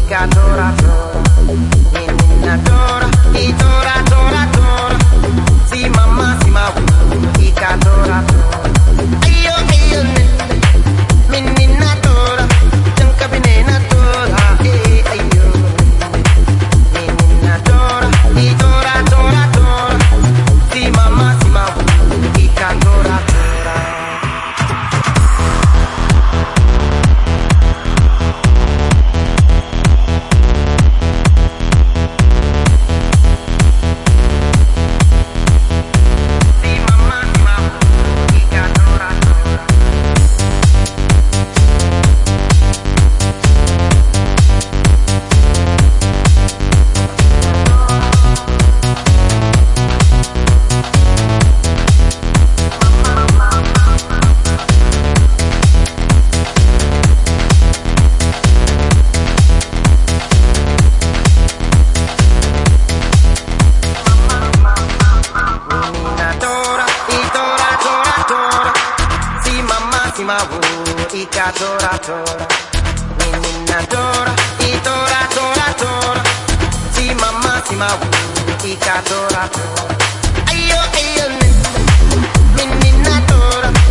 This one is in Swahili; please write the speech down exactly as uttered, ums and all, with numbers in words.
tora tora, menina tora, e tora tora tora. Si mamma si ma i tora tora. Ayo ayo menina tora, jangan menina tora, eh ayo. Menina tora, e tora tora tora. Si mamma si ma i tora tora. Tora tora, menina tora, e tora tora tora. Si mamma si ma i tora tora. Ayo ayo menina tora.